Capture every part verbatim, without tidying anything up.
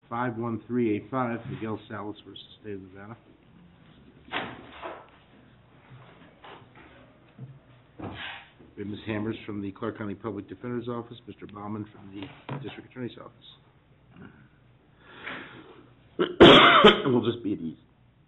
five one three eight five, Miguel Salas versus State of Nevada. We have Miz Hammers from the Clark County Public Defender's Office, Mister Baumann from the District Attorney's Office. We'll just be at ease.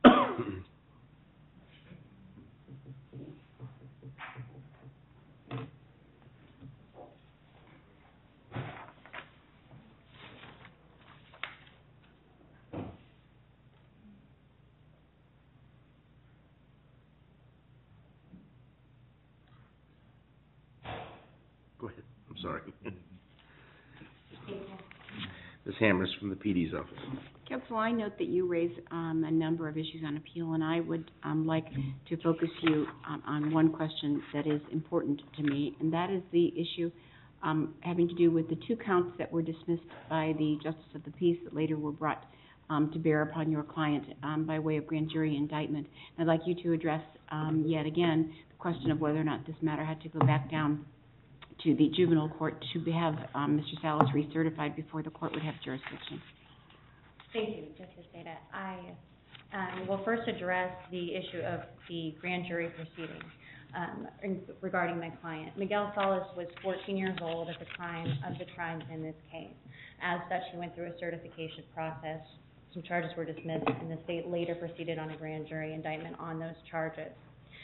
Go ahead. I'm sorry. Miz Hammers from the P D's office. Counsel, I note that you raise um, a number of issues on appeal, and I would um, like to focus you um, on one question that is important to me, and that is the issue um, having to do with the two counts that were dismissed by the Justice of the Peace that later were brought um, to bear upon your client um, by way of grand jury indictment. I'd like you to address um, yet again the question of whether or not this matter had to go back down to the juvenile court to have um, Mister Salas recertified before the court would have jurisdiction. Thank you, Justice Beda. I um, will first address the issue of the grand jury proceeding um, regarding my client. Miguel Salas was fourteen years old at the time of the crimes in this case. As such, he went through a certification process. Some charges were dismissed, and the state later proceeded on a grand jury indictment on those charges.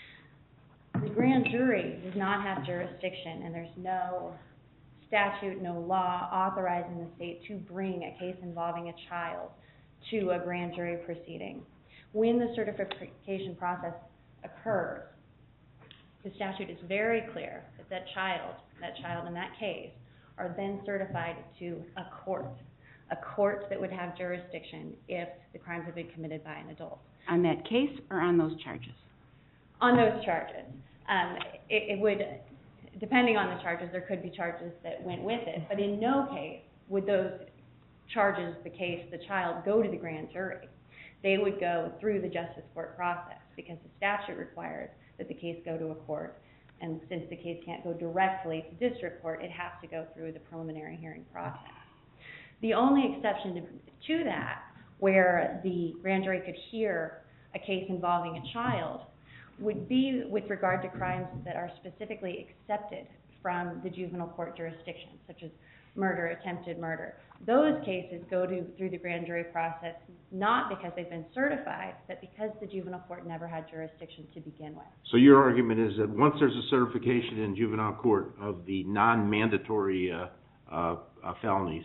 The grand jury does not have jurisdiction, and there's no statute, no law authorizing the state to bring a case involving a child to a grand jury proceeding. When the certification process occurs, the statute is very clear that that child, that child in that case, are then certified to a court, a court that would have jurisdiction if the crimes have been committed by an adult. On that case or on those charges? On those charges. Um, it, it would, depending on the charges, there could be charges that went with it, but in no case would those charges, the case, the child, go to the grand jury. They would go through the justice court process because the statute requires that the case go to a court, and since the case can't go directly to district court, it has to go through the preliminary hearing process. The only exception to, to that, where the grand jury could hear a case involving a child, would be with regard to crimes that are specifically accepted from the juvenile court jurisdiction, such as murder, attempted murder. Those cases go to, through the grand jury process not because they've been certified, but because the juvenile court never had jurisdiction to begin with. So your argument is that once there's a certification in juvenile court of the non-mandatory uh, uh, uh, felonies,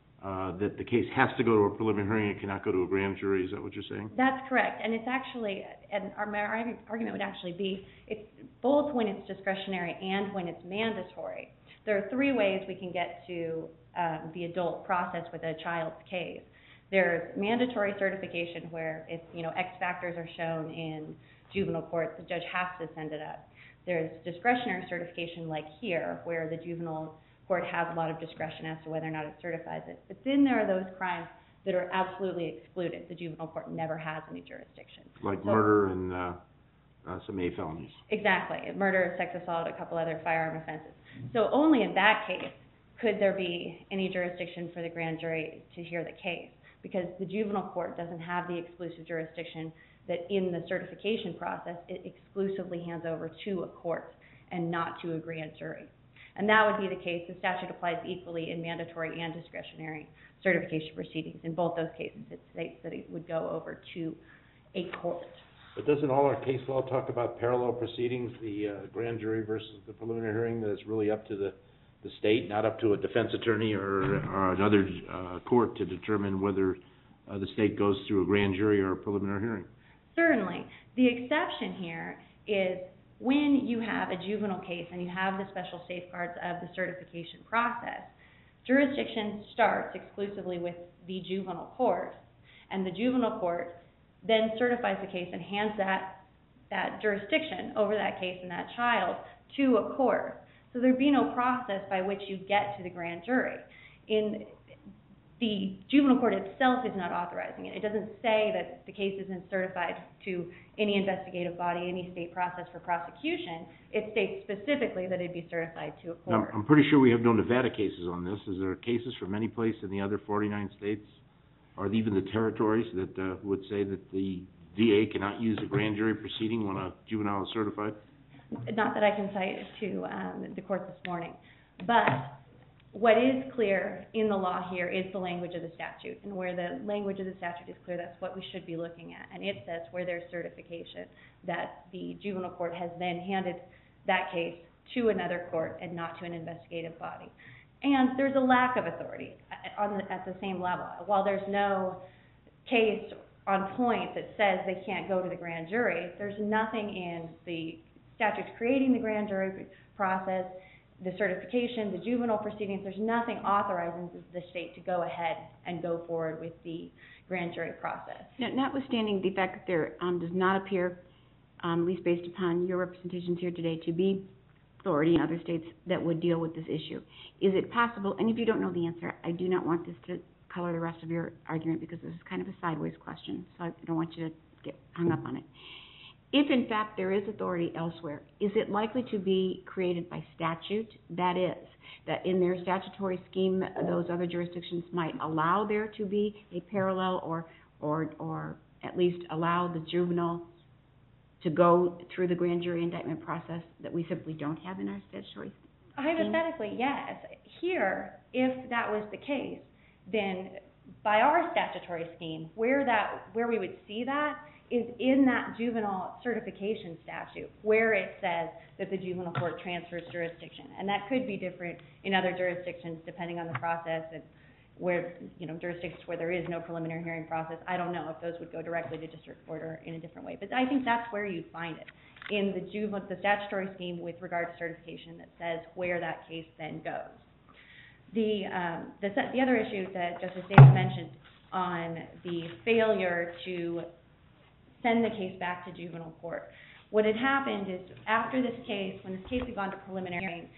Uh, that the case has to go to a preliminary hearing and cannot go to a grand jury. Is that what you're saying? That's correct. And it's actually, and our, our argument would actually be, it's both when it's discretionary and when it's mandatory. There are three ways we can get to um, the adult process with a child's case. There's mandatory certification where if, you know, X factors are shown in juvenile court, the judge has to send it up. There's discretionary certification like here, where the juvenile court has a lot of discretion as to whether or not it certifies it. But then there are those crimes that are absolutely excluded. The juvenile court never has any jurisdiction. Like so, murder and uh, uh, some A felonies. Exactly. Murder, sex assault, a couple other firearm offenses. So only in that case could there be any jurisdiction for the grand jury to hear the case, because the juvenile court doesn't have the exclusive jurisdiction that in the certification process it exclusively hands over to a court and not to a grand jury. And that would be the case. The statute applies equally in mandatory and discretionary certification proceedings. In both those cases, it states that it would go over to a court. But doesn't all our case law talk about parallel proceedings, the uh, grand jury versus the preliminary hearing, that it's really up to the, the state, not up to a defense attorney or, or another uh, court to determine whether uh, the state goes through a grand jury or a preliminary hearing? Certainly. The exception here is when you have a juvenile case and you have the special safeguards of the certification process, jurisdiction starts exclusively with the juvenile court, and the juvenile court then certifies the case and hands that, that jurisdiction over that case and that child to a court. So there'd be no process by which you get to the grand jury. In the juvenile court itself is not authorizing it. It doesn't say that the case isn't certified to any investigative body, any state process for prosecution. It states specifically that it'd be certified to a court. I'm, I'm pretty sure we have no Nevada cases on this. Is there cases from any place in the other forty-nine states or even the territories that uh, would say that the D A cannot use a grand jury proceeding when a juvenile is certified? Not that I can cite to um, the court this morning, but what is clear in the law here is the language of the statute, and where the language of the statute is clear, that's what we should be looking at. And it says where there's certification that the juvenile court has then handed that case to another court and not to an investigative body. And there's a lack of authority on the, at the same level. While there's no case on point that says they can't go to the grand jury, there's nothing in the statutes creating the grand jury process, the certification, the juvenile proceedings, there's nothing authorizing the state to go ahead and go forward with the grand jury process. Now, notwithstanding the fact that there um, does not appear, um, at least based upon your representations here today, to be authority in other states that would deal with this issue, is it possible, and if you don't know the answer, I do not want this to color the rest of your argument because this is kind of a sideways question, so I don't want you to get hung up on it. If, in fact, there is authority elsewhere, is it likely to be created by statute? That is, that in their statutory scheme, those other jurisdictions might allow there to be a parallel or, or, or at least allow the juvenile to go through the grand jury indictment process that we simply don't have in our statutory scheme? Hypothetically, yes. Here, if that was the case, then by our statutory scheme, where that, where we would see that is in that juvenile certification statute, where it says that the juvenile court transfers jurisdiction. And that could be different in other jurisdictions depending on the process and where, you know, jurisdictions where there is no preliminary hearing process. I don't know if those would go directly to district court or in a different way. But I think that's where you'd find it, in the juvenile, the statutory scheme with regard to certification that says where that case then goes. The, um, the, the other issue that Justice Davis mentioned on the failure to send the case back to juvenile court. What had happened is after this case, when this case had gone to preliminary hearing,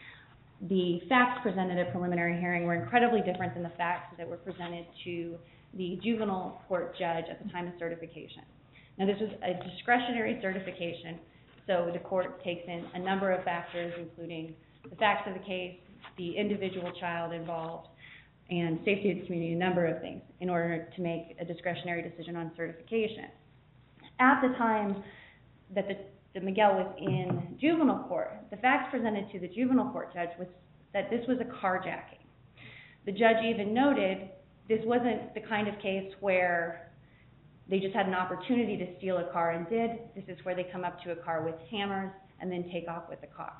the facts presented at preliminary hearing were incredibly different than the facts that were presented to the juvenile court judge at the time of certification. Now, this was a discretionary certification, so the court takes in a number of factors, including the facts of the case, the individual child involved, and safety of the community, a number of things, in order to make a discretionary decision on certification. At the time that the, the Miguel was in juvenile court, the facts presented to the juvenile court judge was that this was a carjacking. The judge even noted this wasn't the kind of case where they just had an opportunity to steal a car and did. This is where they come up to a car with hammers and then take off with the car.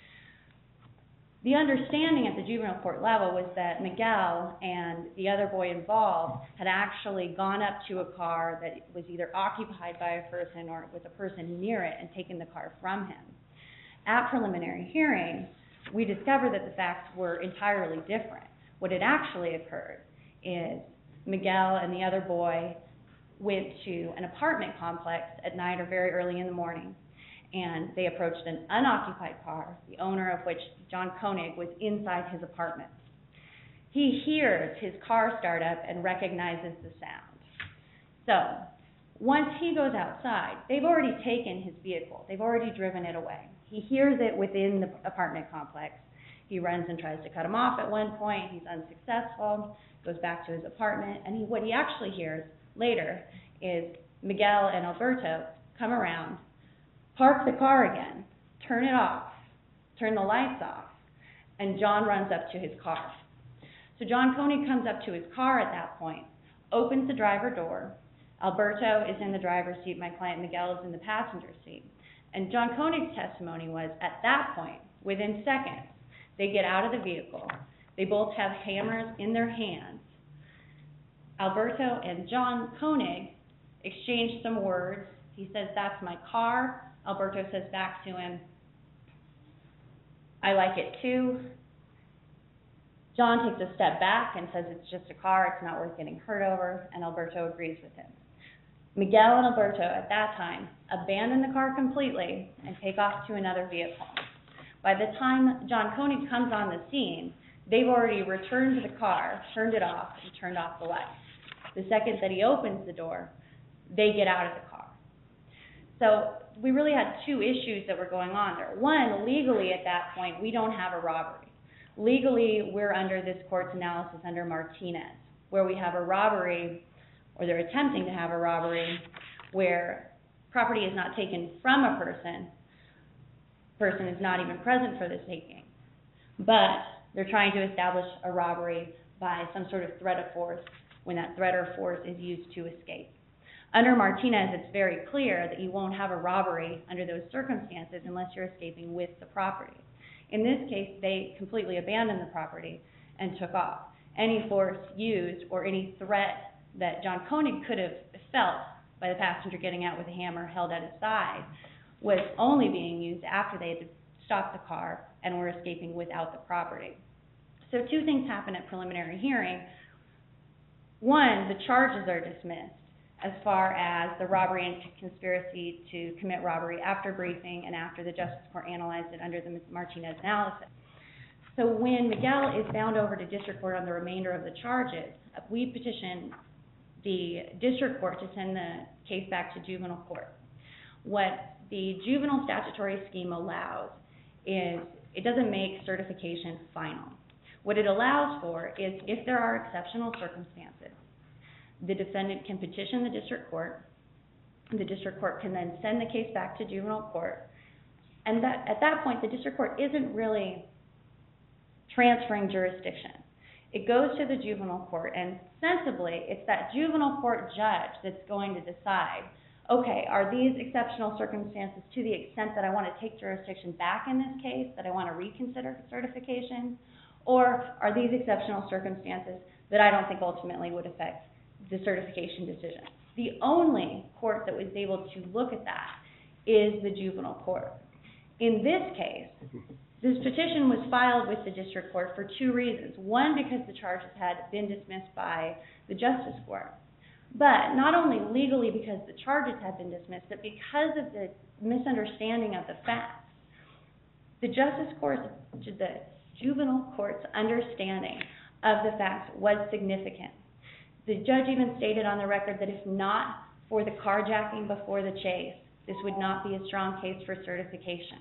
The understanding at the juvenile court level was that Miguel and the other boy involved had actually gone up to a car that was either occupied by a person or with a person near it and taken the car from him. At preliminary hearing, we discovered that the facts were entirely different. What had actually occurred is Miguel and the other boy went to an apartment complex at night or very early in the morning, and they approached an unoccupied car, the owner of which, John Koenig, was inside his apartment. He hears his car start up and recognizes the sound. So, once he goes outside, they've already taken his vehicle. They've already driven it away. He hears it within the apartment complex. He runs and tries to cut him off at one point. He's unsuccessful, goes back to his apartment, and he, what he actually hears later is Miguel and Alberto come around, park the car again, turn it off, turn the lights off, and John runs up to his car. So John Koenig comes up to his car at that point, opens the driver door. Alberto is in the driver's seat. My client Miguel is in the passenger seat. And John Koenig's testimony was, at that point, within seconds, they get out of the vehicle. They both have hammers in their hands. Alberto and John Koenig exchange some words. He says, "That's my car." Alberto says back to him, "I like it too." John takes a step back and says, "It's just a car, it's not worth getting hurt over," and Alberto agrees with him. Miguel and Alberto, at that time, abandon the car completely and take off to another vehicle. By the time John Koenig comes on the scene, they've already returned to the car, turned it off, and turned off the lights. The second that he opens the door, they get out of the car. So we really had two issues that were going on there. One, legally at that point, we don't have a robbery. Legally, we're under this court's analysis under Martinez, where we have a robbery or they're attempting to have a robbery where property is not taken from a person, person is not even present for the taking, but they're trying to establish a robbery by some sort of threat of force when that threat or force is used to escape. Under Martinez, it's very clear that you won't have a robbery under those circumstances unless you're escaping with the property. In this case, they completely abandoned the property and took off. Any force used or any threat that John Koenig could have felt by the passenger getting out with a hammer held at his side was only being used after they had stopped the car and were escaping without the property. So two things happen at preliminary hearing. One, the charges are dismissed as far as the robbery and conspiracy to commit robbery after briefing and after the Justice Court analyzed it under the Martinez analysis. So when Miguel is bound over to district court on the remainder of the charges, we petition the district court to send the case back to juvenile court. What the juvenile statutory scheme allows is it doesn't make certification final. What it allows for is if there are exceptional circumstances, the defendant can petition the district court. The district court can then send the case back to juvenile court. And that, at that point, the district court isn't really transferring jurisdiction. It goes to the juvenile court, and sensibly, it's that juvenile court judge that's going to decide, okay, are these exceptional circumstances to the extent that I want to take jurisdiction back in this case, that I want to reconsider certification, or are these exceptional circumstances that I don't think ultimately would affect the certification decision? The only court that was able to look at that is the juvenile court. In this case, this petition was filed with the district court for two reasons. One, because the charges had been dismissed by the Justice Court. But not only legally because the charges had been dismissed, but because of the misunderstanding of the facts. The Justice Court, the juvenile court's understanding of the facts was significant. The judge even stated on the record that if not for the carjacking before the chase, this would not be a strong case for certification.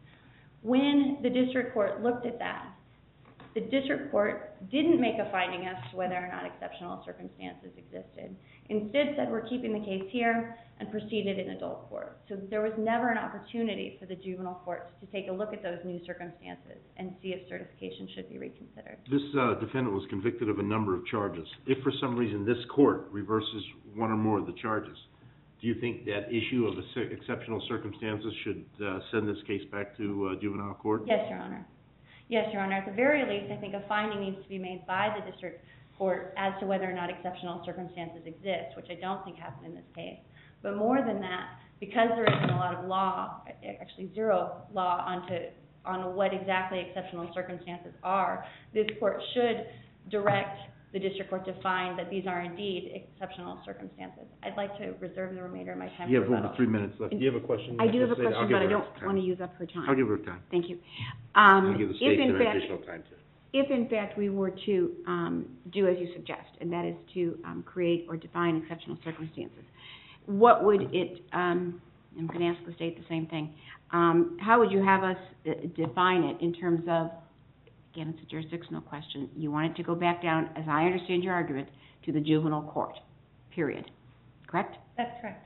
When the district court looked at that, the district court didn't make a finding as to whether or not exceptional circumstances existed. Instead said we're keeping the case here and proceeded in adult court. So there was never an opportunity for the juvenile courts to take a look at those new circumstances and see if certification should be reconsidered. This uh, defendant was convicted of a number of charges. If for some reason this court reverses one or more of the charges, do you think that issue of exceptional circumstances should uh, send this case back to uh, juvenile court? Yes, Your Honor. Yes, Your Honor. At the very least, I think a finding needs to be made by the district court as to whether or not exceptional circumstances exist, which I don't think happened in this case. But more than that, because there isn't a lot of law, actually zero law onto, on what exactly exceptional circumstances are, this court should direct the district court to find that these are indeed exceptional circumstances. I'd like to reserve the remainder of my time You for have rebuttal. over three minutes left. Do you have a question? I do have a Just say- I'll question, give but I her don't time. want to use up her time. I'll give her time. Thank you. Um, I'll give the if state in an fact, additional time too. if in fact we were to um, do as you suggest, and that is to um, create or define exceptional circumstances, what would it, um, I'm going to ask the state the same thing, um, how would you have us uh, define it in terms of, again, it's a jurisdictional question, you want it to go back down, as I understand your argument, to the juvenile court, period, correct? That's correct.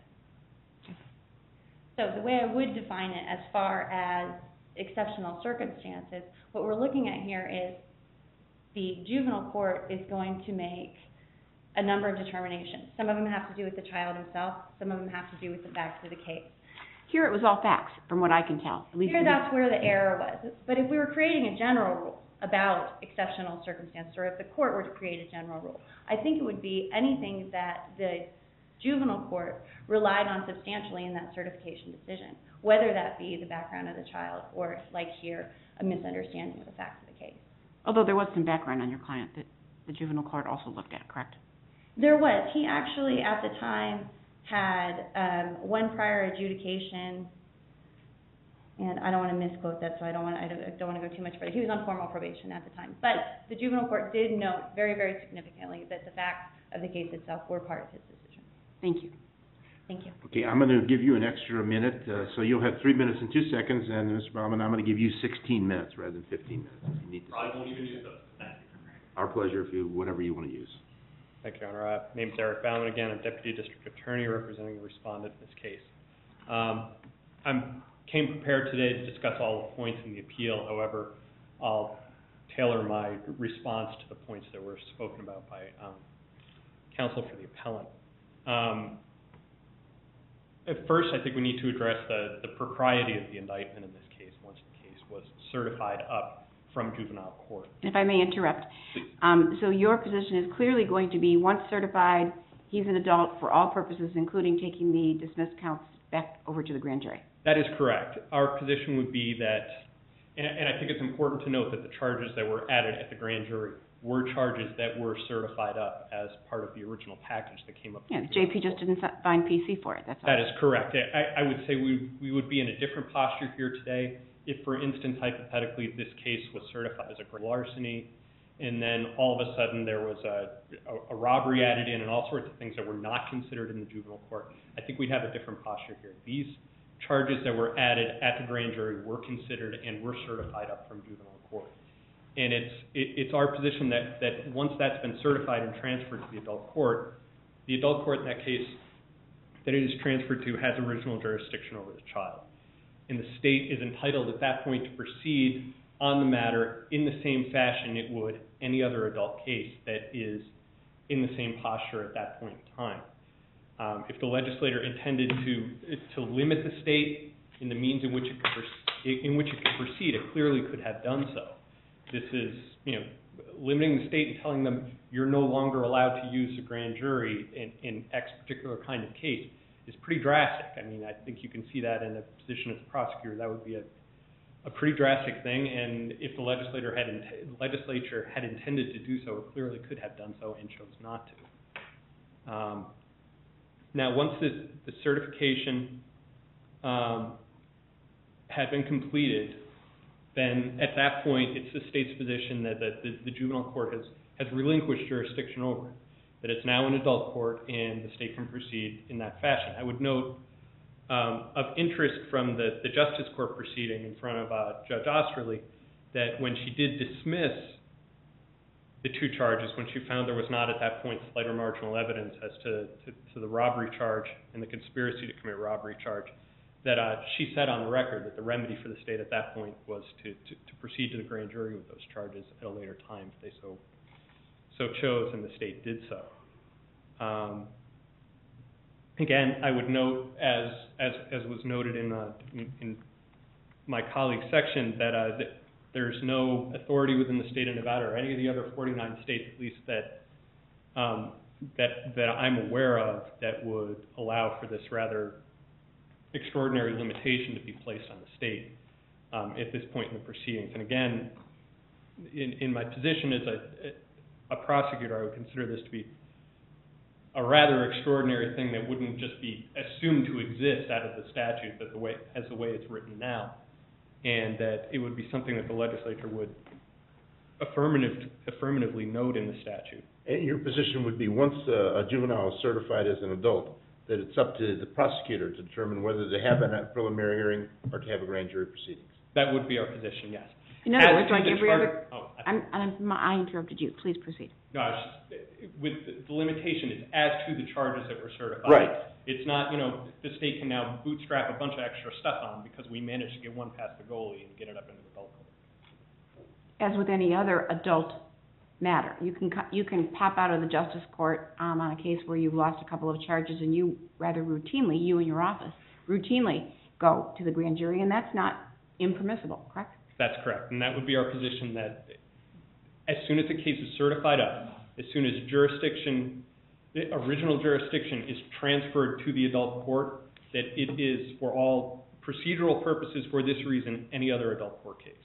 So the way I would define it as far as exceptional circumstances, what we're looking at here is the juvenile court is going to make a number of determinations. Some of them have to do with the child himself. Some of them have to do with the facts of the case. Here it was all facts, from what I can tell. At least Here that's where the error was. But if we were creating a general rule about exceptional circumstances, or if the court were to create a general rule, I think it would be anything that the juvenile court relied on substantially in that certification decision, whether that be the background of the child or, like here, a misunderstanding of the facts of the case. Although there was some background on your client that the juvenile court also looked at, correct? There was. He actually, at the time, had um, one prior adjudication, and I don't want to misquote that, so I don't want to, I don't, I don't want to go too much further. He was on formal probation at the time. But the juvenile court did note very, very significantly that the facts of the case itself were part of his decision. Thank you. Thank you. Okay, I'm going to give you an extra minute, uh, so you'll have three minutes and two seconds, and Mister Baumann, I'm going to give you sixteen minutes rather than fifteen minutes. If you need to. I won't even use those. Thank you. Our pleasure, if you, whatever you want to use. Thank you, Your Honor. Uh, name's Eric Bauman again. I'm Deputy District Attorney representing the respondent in this case. Um, I came prepared today to discuss all the points in the appeal. However, I'll tailor my response to the points that were spoken about by um, counsel for the appellant. Um, at first, I think we need to address the, the propriety of the indictment in this case once the case was certified up from juvenile court. If I may interrupt, um, so your position is clearly going to be, once certified, he's an adult for all purposes, including taking the dismissed counts back over to the grand jury. That is correct. Our position would be that, and, and I think it's important to note that the charges that were added at the grand jury were charges that were certified up as part of the original package that came up. Yeah, the J P just didn't find P C for it, that's all. That is correct. I, I would say we, we would be in a different posture here today if, for instance, hypothetically, this case was certified as a grand larceny, and then all of a sudden there was a, a, a robbery added in and all sorts of things that were not considered in the juvenile court. I think we'd have a different posture here. These charges that were added at the grand jury were considered and were certified up from juvenile court. And it's, it, it's our position that, that once that's been certified and transferred to the adult court, the adult court in that case that it is transferred to has original jurisdiction over the child. And the state is entitled at that point to proceed on the matter in the same fashion it would any other adult case that is in the same posture at that point in time. Um, if the legislator intended to to limit the state in the means in which it could in which it could proceed, it clearly could have done so. This is, you know, limiting the state and telling them you're no longer allowed to use a grand jury in, in X particular kind of case is pretty drastic. I mean, I think you can see that in a position as a prosecutor. That would be a, a pretty drastic thing, and if the legislator had in, legislature had intended to do so, it clearly could have done so and chose not to. Um, now, once the, the certification um, had been completed, then at that point, it's the state's position that, that the, the juvenile court has, has relinquished jurisdiction over it, that it's now an adult court and the state can proceed in that fashion. I would note um, of interest from the, the Justice Court proceeding in front of uh, Judge Osterly that when she did dismiss the two charges, when she found there was not at that point slight or marginal evidence as to, to, to the robbery charge and the conspiracy to commit robbery charge, that uh, she said on the record that the remedy for the state at that point was to, to, to proceed to the grand jury with those charges at a later time if they so so chose, and the state did so. Um, again, I would note, as as as was noted in uh, in, in my colleague's section, that, uh, that there's no authority within the state of Nevada or any of the other forty-nine states, at least that um, that that I'm aware of, that would allow for this rather extraordinary limitation to be placed on the state um, at this point in the proceedings. And again, in, in my position as a, a prosecutor, I would consider this to be a rather extraordinary thing that wouldn't just be assumed to exist out of the statute that the way, as the way it's written now, and that it would be something that the legislature would affirmative, affirmatively note in the statute. And your position would be, once uh, a juvenile is certified as an adult, that it's up to the prosecutor to determine whether to have a preliminary hearing or to have a grand jury proceedings. That would be our position, yes. In other As words, to like the every char- other, oh, I- I'm, I'm, I interrupted you, please proceed. No, I was just, with the, the limitation is as to the charges that were certified. Right. It's not, you know, the state can now bootstrap a bunch of extra stuff on because we managed to get one past the goalie and get it up into the adult court. As with any other adult matter, you can co- you can pop out of the justice court um, on a case where you've lost a couple of charges, and you rather routinely, you and your office, routinely go to the grand jury, and that's not impermissible, correct? That's correct, and that would be our position, that as soon as the case is certified up, as soon as jurisdiction, the original jurisdiction is transferred to the adult court, that it is, for all procedural purposes for this reason, any other adult court case.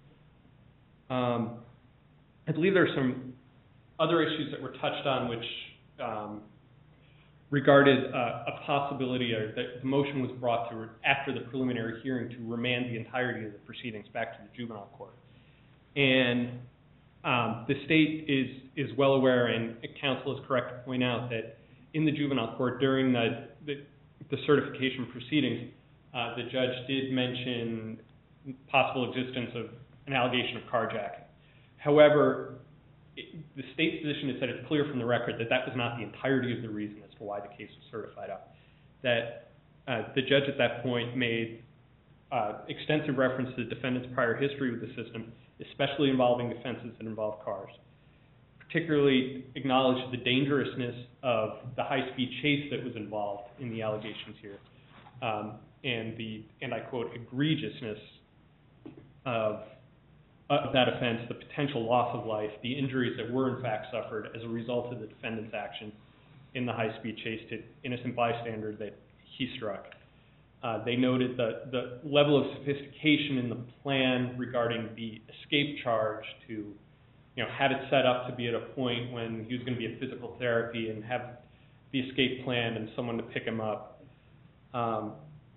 Um, I believe there are some other issues that were touched on which um, regarded uh, a possibility, or that the motion was brought to, after the preliminary hearing, to remand the entirety of the proceedings back to the juvenile court. And um, the state is, is well aware, and counsel is correct to point out, that in the juvenile court, during the, the, the certification proceedings, uh, the judge did mention possible existence of an allegation of carjacking. However, it, the state's position is that it's clear from the record that that was not the entirety of the reason as to why the case was certified up. That uh, the judge at that point made uh, extensive reference to the defendant's prior history with the system, especially involving offenses that involve cars. Particularly acknowledged the dangerousness of the high-speed chase that was involved in the allegations here, um, and the, and I quote, egregiousness of, of that offense, the potential loss of life, the injuries that were in fact suffered as a result of the defendant's action in the high-speed chase to innocent bystander that he struck. Uh, they noted the, the level of sophistication in the plan regarding the escape charge to, you know, had it set up to be at a point when he was going to be in physical therapy and have the escape plan and someone to pick him up. Um,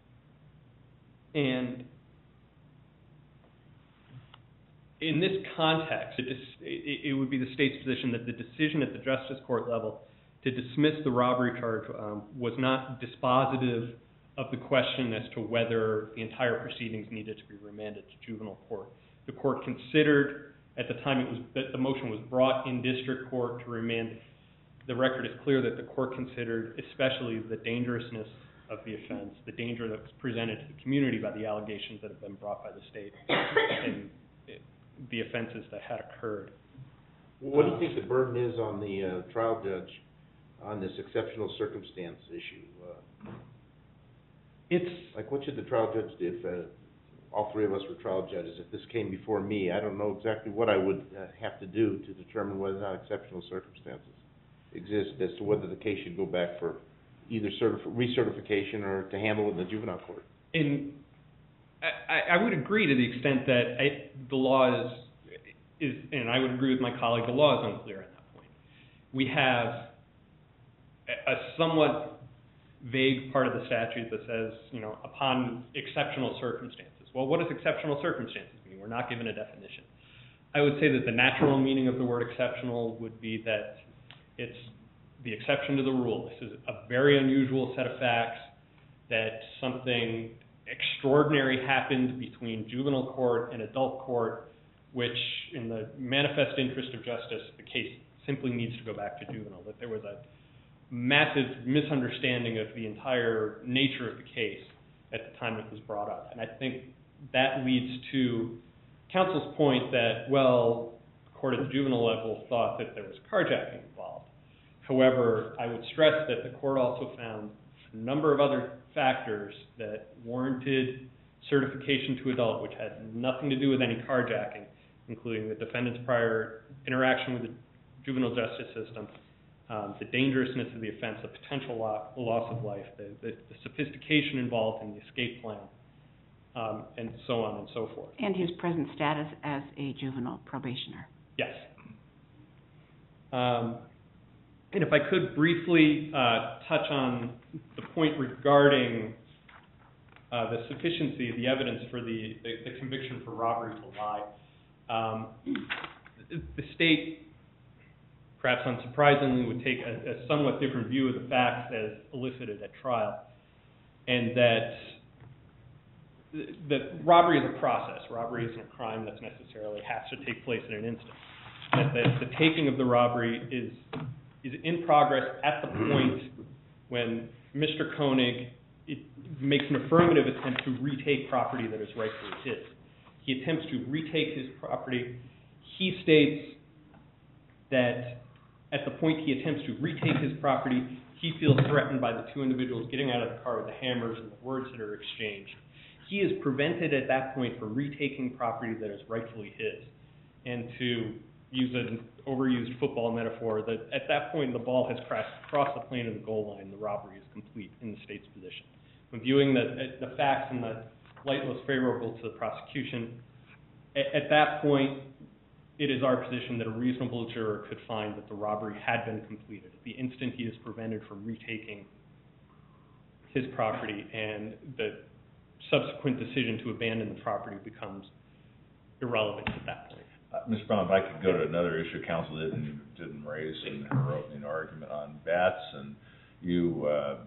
and in this context, it, just, it, it would be the state's position that the decision at the justice court level to dismiss the robbery charge um, was not dispositive of the question as to whether the entire proceedings needed to be remanded to juvenile court. The court considered, at the time it was that the motion was brought in district court to remand, the record is clear that the court considered especially the dangerousness of the offense, the danger that was presented to the community by the allegations that have been brought by the state, and the offenses that had occurred. What do you think the burden is on the uh, trial judge on this exceptional circumstance issue? Uh, It's like, what should the trial judge do if uh, all three of us were trial judges? If this came before me, I don't know exactly what I would uh, have to do to determine whether or not exceptional circumstances exist as to whether the case should go back for either certif- recertification or to handle it in the juvenile court. in I, I would agree to the extent that I, the law is, is, and I would agree with my colleague, the law is unclear at that point. We have a, a somewhat vague part of the statute that says, you know, upon exceptional circumstances. Well, what does exceptional circumstances mean? We're not given a definition. I would say that the natural meaning of the word exceptional would be that it's the exception to the rule. This is a very unusual set of facts, that something extraordinary happened between juvenile court and adult court, which in the manifest interest of justice, the case simply needs to go back to juvenile, that there was a massive misunderstanding of the entire nature of the case at the time it was brought up. And I think that leads to counsel's point that, well, the court at the juvenile level thought that there was carjacking involved. However, I would stress that the court also found a number of other factors that warranted certification to adult, which had nothing to do with any carjacking, including the defendant's prior interaction with the juvenile justice system, um, the dangerousness of the offense, the potential lo- loss of life, the, the, the sophistication involved in the escape plan, um, and so on and so forth. And his present status as a juvenile probationer. Yes. Um, and if I could briefly uh, touch on the point regarding uh, the sufficiency of the evidence for the, the, the conviction for robbery to lie. Um, the state, perhaps unsurprisingly, would take a, a somewhat different view of the facts as elicited at trial, and that that robbery is a process. Robbery isn't a crime that necessarily has to take place in an instant. That the, the taking of the robbery is is in progress at the point when Mister Koenig it makes an affirmative attempt to retake property that is rightfully his. He attempts to retake his property. He states that at the point he attempts to retake his property, he feels threatened by the two individuals getting out of the car with the hammers and the words that are exchanged. He is prevented at that point from retaking property that is rightfully his. And to use an overused football metaphor, that at that point the ball has crossed, crossed the plane of the goal line, the robbery is complete in the state's position. When viewing the, the facts in the light most favorable to the prosecution, at, at that point it is our position that a reasonable juror could find that the robbery had been completed. At the instant he is prevented from retaking his property, and the subsequent decision to abandon the property becomes irrelevant at that point. Uh, Miz Brown, if I could go to another issue counsel didn't didn't raise in her opening argument on Batts, and you uh,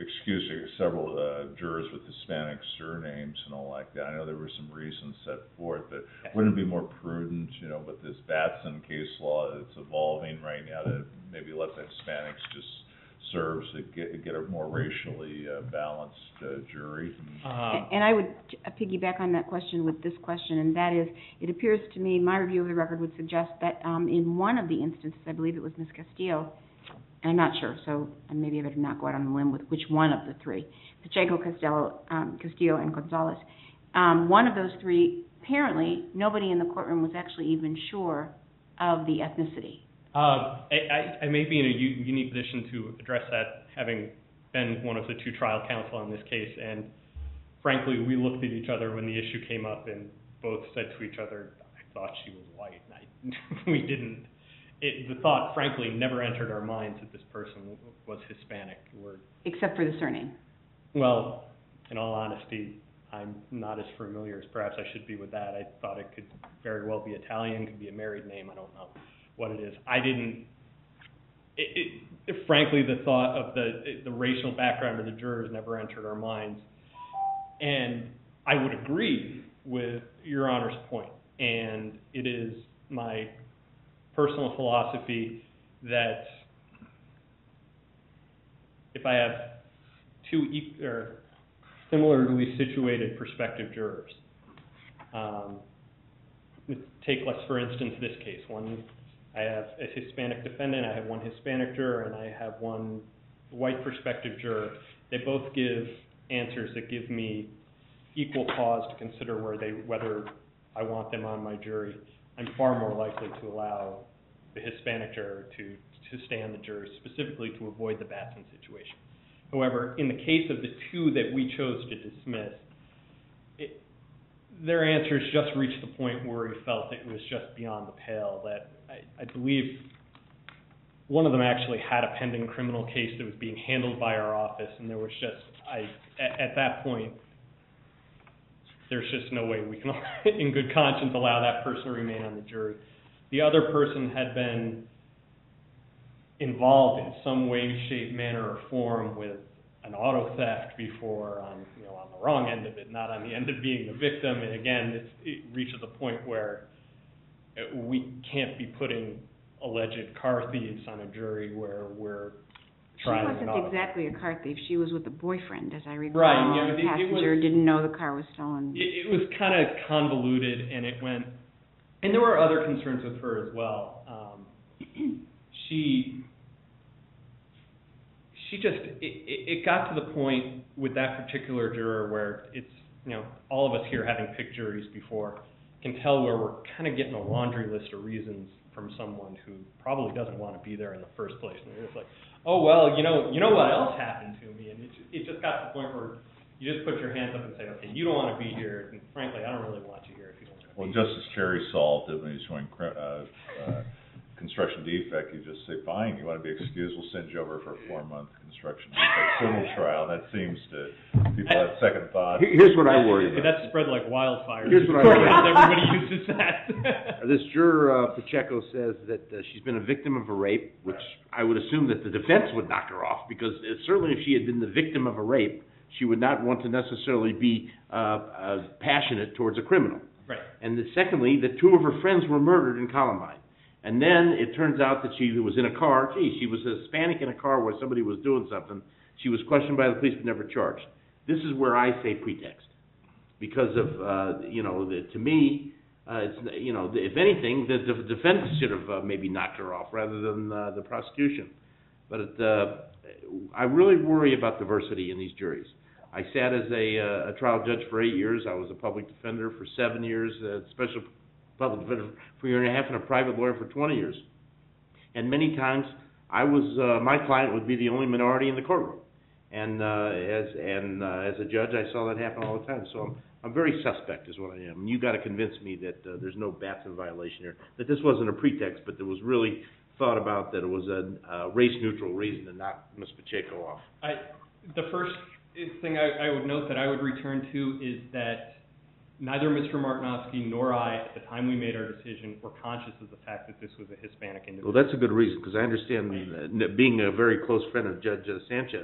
excusing several uh, jurors with Hispanic surnames and all like that. I know there were some reasons set forth, but wouldn't it be more prudent, you know, with this Batson case law that's evolving right now, to maybe let the Hispanics just serve to get, get a more racially uh, balanced uh, jury? Um, And I would t- piggyback on that question with this question, and that is, it appears to me, my review of the record would suggest that um, in one of the instances, I believe it was Miz Castillo, and I'm not sure, so uh, maybe I better not go out on a limb with which one of the three, Pacheco, Costello, um, Castillo, and Gonzalez. Um, one of those three, apparently, nobody in the courtroom was actually even sure of the ethnicity. Uh, I, I, I may be in a u- unique position to address that, having been one of the two trial counsel on this case, and frankly, we looked at each other when the issue came up and both said to each other, I thought she was white. And I, we didn't, it, the thought frankly never entered our minds that this person was Hispanic. We're, Except for the surname. well, in all honesty, I'm not as familiar as perhaps I should be with that. I thought it could very well be Italian, could be a married name, I don't know what it is. I didn't, it, it, frankly, the thought of the the racial background of the jurors never entered our minds. And I would agree with Your Honor's point, and it is my personal philosophy that if I have two e- or similarly situated prospective jurors, um, take, let's for instance, this case. One, I have a Hispanic defendant, I have one Hispanic juror, and I have one white prospective juror. They both give answers that give me equal cause to consider where they, whether I want them on my jury. I'm far more likely to allow the Hispanic juror to, to stay on the jury, specifically to avoid the Batson situation. However, in the case of the two that we chose to dismiss, it, their answers just reached the point where we felt it was just beyond the pale, that I, I believe one of them actually had a pending criminal case that was being handled by our office, and there was just, I, at, at that point, there's just no way we can, in good conscience, allow that person to remain on the jury. The other person had been involved in some way, shape, manner, or form with an auto theft before, on you know on the wrong end of it, not on the end of being the victim. And again, it's, it reaches a point where we can't be putting alleged car thieves on a jury where we're trying. She wasn't exactly a car thief. She was with a boyfriend, as I recall. Right. You know, the it, passenger it was, didn't know the car was stolen. It, it was kind of convoluted, and it went. And there were other concerns with her as well. Um, she. She just, it, it got to the point with that particular juror where it's, you know, all of us here having picked juries before can tell where we're kind of getting a laundry list of reasons from someone who probably doesn't want to be there in the first place. And they're just like, oh, well, you know, you know what else happened to me? And it, it just got to the point where you just put your hands up and say, okay, you don't want to be here. And frankly, I don't really want you here if you don't want to Well, be here. Justice Cherry solved it when he's showing cri- uh, uh, construction defect. You just say, fine, you want to be excused, we'll send you over for a four-month construction defect civil trial. That seems to, people have second thoughts. Here- Here's what I worry about. That's spread like wildfire. Here's what I worry about. Everybody uses that. This juror, uh, Pacheco, says that uh, she's been a victim of a rape, which I would assume that the defense would knock her off, because uh, certainly if she had been the victim of a rape, she would not want to necessarily be uh, uh, passionate towards a criminal. Right. And the, secondly, that two of her friends were murdered in Columbine. And then it turns out that she was in a car. Gee, she was a Hispanic in a car where somebody was doing something. She was questioned by the police but never charged. This is where I say pretext, because of uh, you know, the, to me, uh, it's you know, if anything, the, the defense should have uh, maybe knocked her off rather than uh, the prosecution. But it, uh, I really worry about diversity in these juries. I sat as a, uh, a trial judge for eight years. I was a public defender for seven years, a special public defender for a year and a half, and a private lawyer for twenty years. And many times, I was uh, my client would be the only minority in the courtroom. And uh, as and uh, as a judge, I saw that happen all the time. So I'm I'm very suspect, is what I am. And you got to convince me that uh, there's no Batson violation here, that this wasn't a pretext, but there was really thought about that it was a uh, race-neutral reason to knock Miz Pacheco off. I, the first thing I, I would note that I would return to is that neither Mister Martinovsky nor I, at the time we made our decision, were conscious of the fact that this was a Hispanic individual. Well, that's a good reason, because I understand, uh, being a very close friend of Judge uh, Sanchez,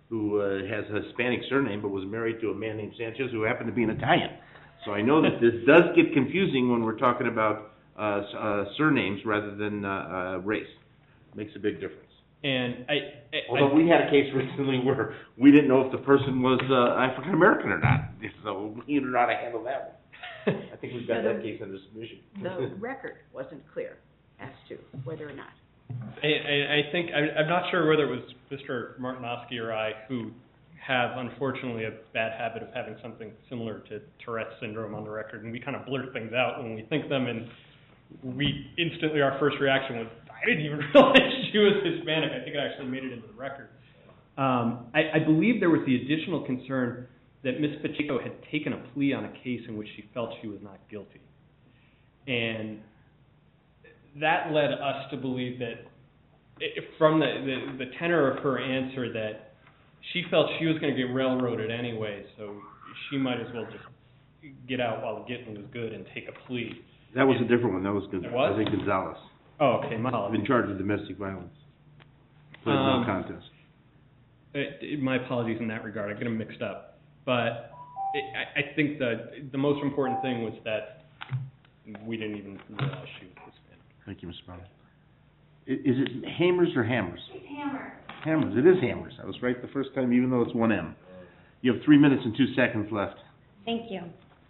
who uh, has a Hispanic surname but was married to a man named Sanchez who happened to be an Italian. So I know that this does get confusing when we're talking about uh, s- uh, surnames rather than uh, uh, race. Makes a big difference. And I, I, Although I we had a case recently where we didn't know if the person was uh, African American or not, so we didn't know how to handle that one. I think we've got So the- that case under submission. The record wasn't clear as to whether or not. I, I, I think, I, I'm not sure whether it was Mister Martinovsky or I who have unfortunately a bad habit of having something similar to Tourette's syndrome on the record, and we kind of blurt things out when we think them, and we instantly, our first reaction was, I didn't even realize she was Hispanic. I think I actually made it into the record. Um, I, I believe there was the additional concern that Miz Pacheco had taken a plea on a case in which she felt she was not guilty. And that led us to believe that, if from the, the, the tenor of her answer, that she felt she was going to get railroaded anyway, so she might as well just get out while the getting was good and take a plea. That was a different one. That was Gonzalez. It was? I think Gonzalez. Oh, okay, my I've apologies. been charged with domestic violence. Pled no Um, contest. Uh, my apologies in that regard. I get them mixed up. But it, I, I think the the most important thing was that we didn't even realize she was Hispanic. Thank you, Mister Brown. I- Is it Hammers or Hammers? It's Hammer. Hammers. It is Hammers. I was right the first time, even though it's one M. You have three minutes and two seconds left. Thank you.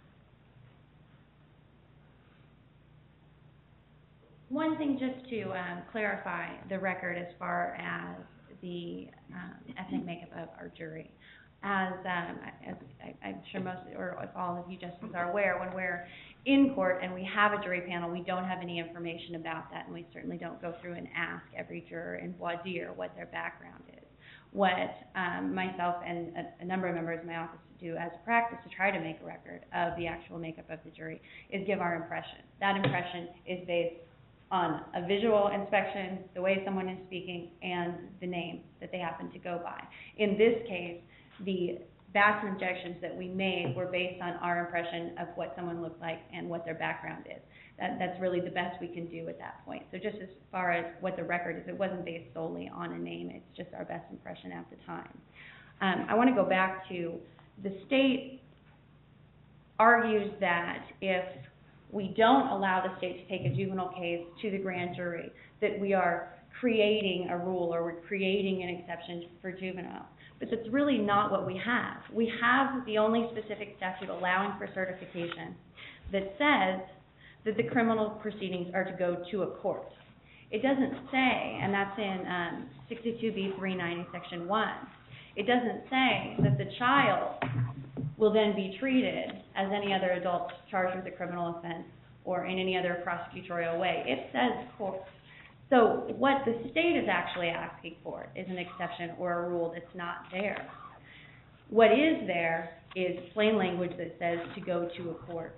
One thing just to um, clarify the record as far as the um, ethnic makeup of our jury. As, um, as I, I'm sure most, or if all of you justices are aware, when we're in court and we have a jury panel, we don't have any information about that, and we certainly don't go through and ask every juror in voir dire what their background is. What um, myself and a, a number of members of my office do as a practice to try to make a record of the actual makeup of the jury is give our impression. That impression is based on a visual inspection, the way someone is speaking, and the name that they happen to go by. In this case, the Batson objections that we made were based on our impression of what someone looked like and what their background is. That, that's really the best we can do at that point. So just as far as what the record is, it wasn't based solely on a name. It's just our best impression at the time. Um, I want to go back to the state argues that if we don't allow the state to take a juvenile case to the grand jury, that we are creating a rule or we're creating an exception for juvenile. But that's really not what we have. We have the only specific statute allowing for certification that says that the criminal proceedings are to go to a court. It doesn't say, and that's in um, sixty-two B three ninety, Section one, it doesn't say that the child will then be treated as any other adult charged with a criminal offense or in any other prosecutorial way. It says court. So what the state is actually asking for is an exception or a rule that's not there. What is there is plain language that says to go to a court.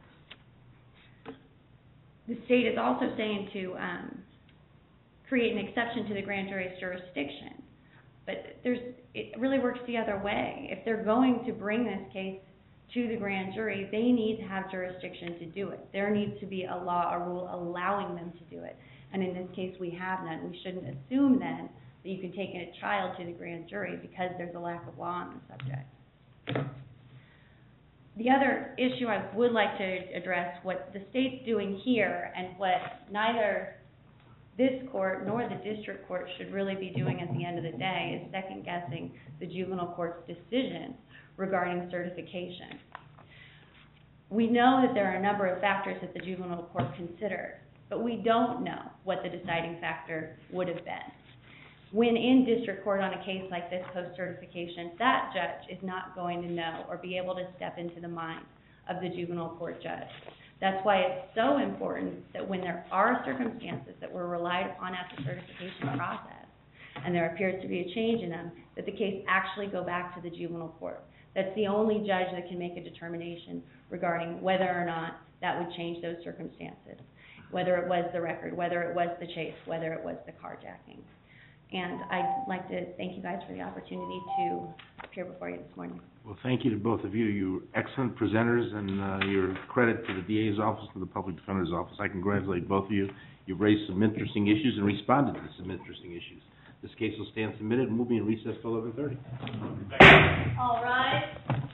The state is also saying to um, create an exception to the grand jury's jurisdiction. But there's, it really works the other way. If they're going to bring this case to the grand jury, they need to have jurisdiction to do it. There needs to be a law, a rule allowing them to do it. And in this case, we have none. We shouldn't assume then that you can take a child to the grand jury because there's a lack of law on the subject. The other issue I would like to address, what the state's doing here and what neither this court nor the district court should really be doing at the end of the day is second-guessing the juvenile court's decision regarding certification. We know that there are a number of factors that the juvenile court considered, but we don't know what the deciding factor would have been. When in district court on a case like this post-certification, that judge is not going to know or be able to step into the mind of the juvenile court judge. That's why it's so important that when there are circumstances that were relied upon at the certification process, and there appears to be a change in them, that the case actually go back to the juvenile court. That's the only judge that can make a determination regarding whether or not that would change those circumstances, whether it was the record, whether it was the chase, whether it was the carjacking. And I'd like to thank you guys for the opportunity to appear before you this morning. Well, thank you to both of you. You're excellent presenters, and uh, your credit to the D A's office and the Public Defender's office. I congratulate both of you. You've raised some interesting issues and responded to some interesting issues. This case will stand submitted, and we'll be in recess till eleven thirty. All rise.